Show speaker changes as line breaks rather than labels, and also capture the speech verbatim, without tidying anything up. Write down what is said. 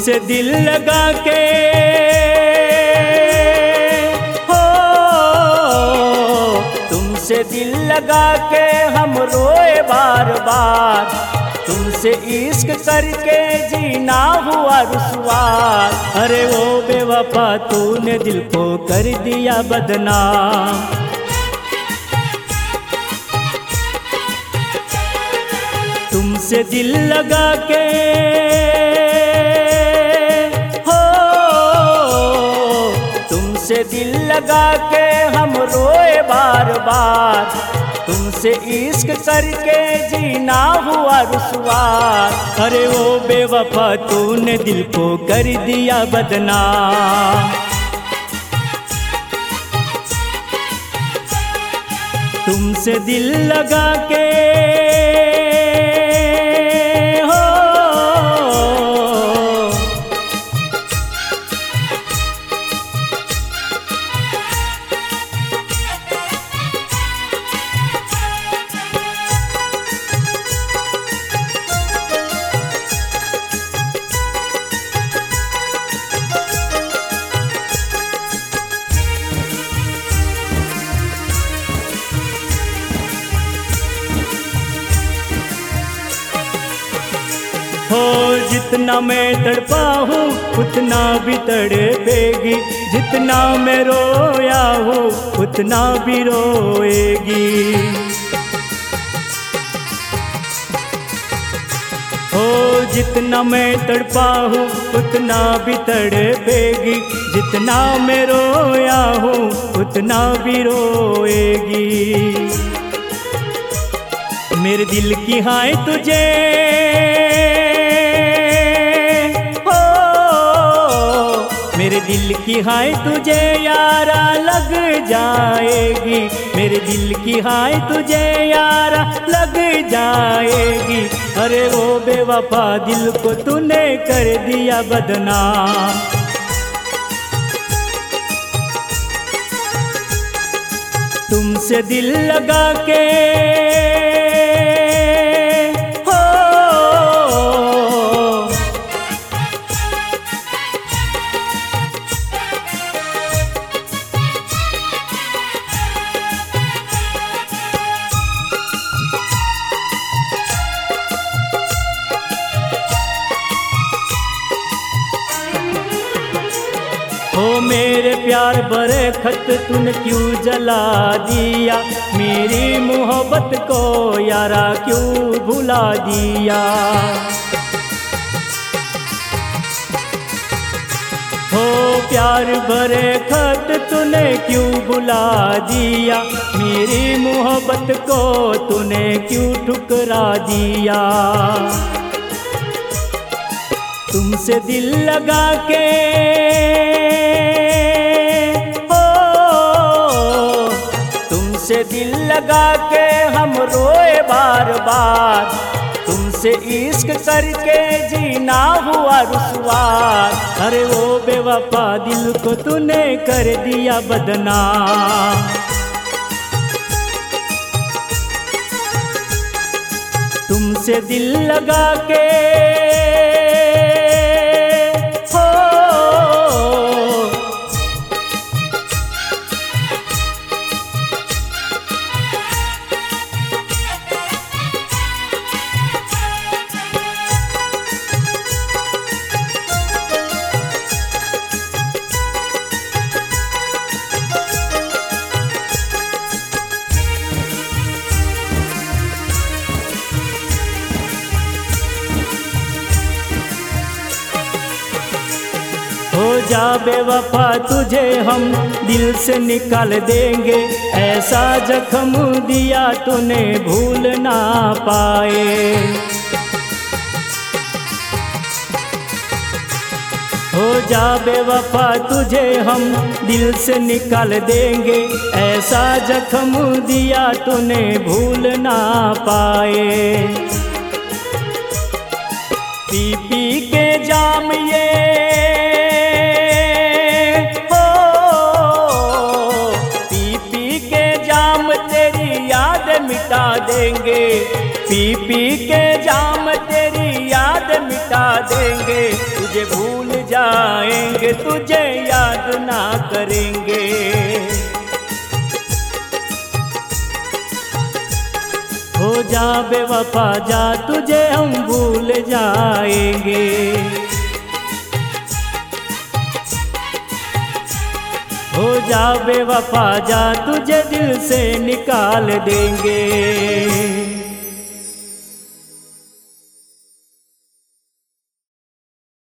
तुमसे दिल लगा के हो, तुमसे दिल लगा के हम रोए बार बार, तुमसे इश्क करके जीना हुआ रुसवार। अरे वो बेवफा तूने दिल को कर दिया बदनाम। तुमसे दिल लगा के हो, तुमसे दिल लगा के हम रोए बार बार, तुमसे इश्क करके जीना हुआ रुसवार। अरे वो बेवफा तूने दिल को कर दिया बदनाम। तुमसे दिल लगा के हो, हो जितना मैं तड़पा हूँ उतना भी तड़पेगी, जितना मैं रोया हूँ उतना भी रोएगी। हो जितना मैं तड़पा हूँ उतना भी तड़पेगी, जितना मैं रोया हूँ उतना भी रोएगी। मेरे दिल की हाय तुझे हो, मेरे दिल की हाय तुझे यारा लग जाएगी, मेरे दिल की हाय तुझे यारा लग जाएगी। अरे वो बेवफा दिल को तूने कर दिया बदनाम। तुमसे दिल लगा के हो, हो मेरे प्यार भरे खत तूने क्यों जला दिया, मेरी मोहब्बत को यारा क्यों भुला दिया। हो प्यार भरे खत तूने क्यों भुला दिया, मेरी मोहब्बत को तूने क्यों ठुकरा दिया। तुमसे दिल लगा के हो, तुमसे दिल लगा के हम रोए बार बार, तुमसे इश्क करके जीना हुआ रुसवार। अरे वो बेवफा दिल को तूने कर दिया बदनाम। तुमसे दिल लगा के हो जा बेवफा तुझे हम दिल से निकाल देंगे, ऐसा जख्म दिया तूने भूल ना पाए। हो जा बेवफा तुझे हम दिल से निकाल देंगे, ऐसा जख्म दिया तूने भूल ना पाए। पी पी के जाम ये मिटा देंगे, पी पी के जाम तेरी याद मिटा देंगे। तुझे भूल जाएंगे, तुझे याद ना करेंगे। हो जा बेवफा जा, तुझे हम भूल जाएंगे। हो जा बेवफा जा, तुझे दिल से निकाल देंगे।